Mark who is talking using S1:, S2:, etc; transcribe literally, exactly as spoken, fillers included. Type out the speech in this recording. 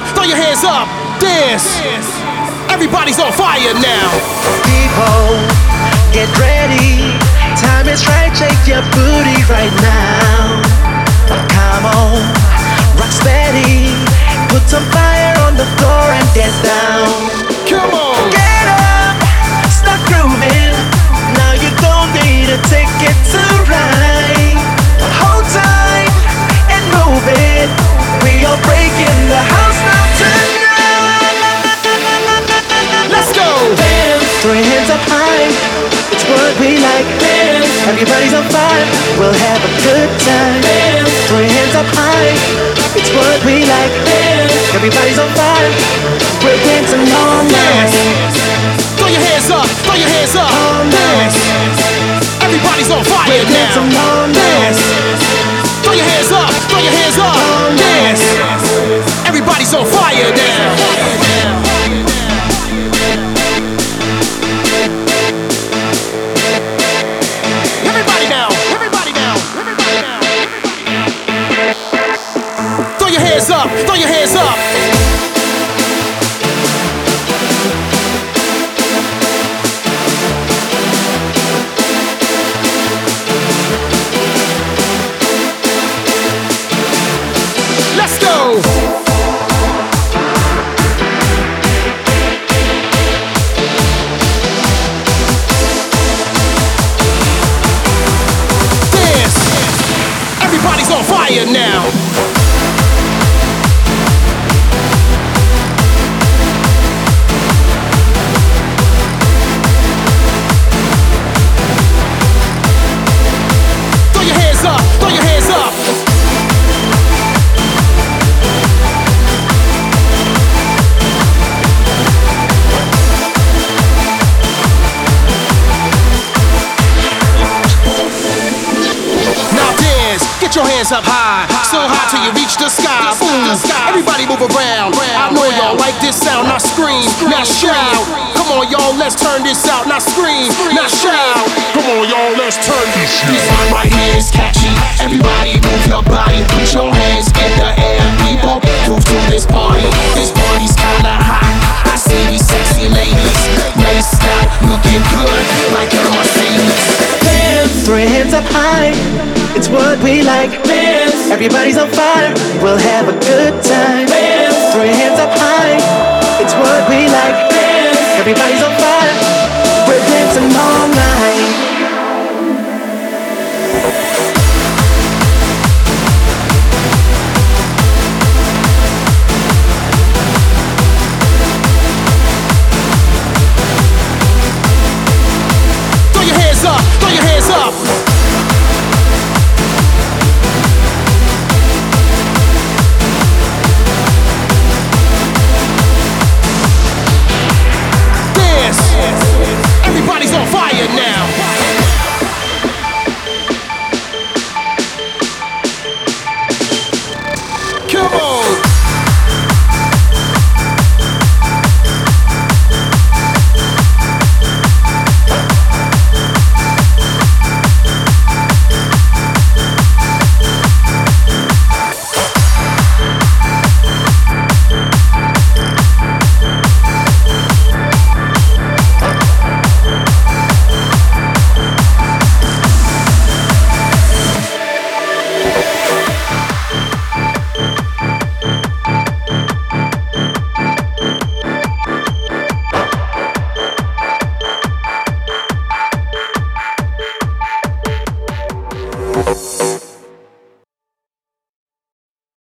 S1: throw your hands up, dance. Everybody's on fire now.
S2: People, get ready. Time is right, shake your booty right now. Come on, rock steady. Put some fire on the floor and dance down.
S1: Come on.
S2: Get up, start grooving. Now you don't need a ticket to ride. Hold tight and move it. We are breaking the house now tonight.
S1: Let's go.
S2: Dance, throw your hands up high. It's what we like. Dance, everybody's on fire. We'll have a good time. Dance, throw your hands up high. It's what we like. Dance, everybody's on fire. We're dancing all night.
S1: Throw your hands up, throw your hands up.
S2: All night.
S1: Everybody's on fire
S2: We're
S1: now.
S2: dancing all night.
S1: Throw your hands up, throw your hands up.
S2: All night.
S1: Everybody's on fire now. Everybody now, everybody now, everybody now. Throw your hands up, throw your hands up. Let's go! Dance! Everybody's on fire now! Throw your hands up, throw your hands up! Get your hands up high, so high till you reach the sky. Boom, everybody move around. I know y'all like this sound, now scream, now shout. Come on y'all, let's turn this out, now scream, now shout. Come on y'all, let's turn this out. This one right here is catchy. Everybody move your body, put your hands in the air. People, move to this party. This party's kinda hot. I see these sexy ladies, laced out, looking good, like a Mercedes.
S2: Dance, throw your hands up high. It's what we like. Dance, everybody's on fire. We'll have a good time.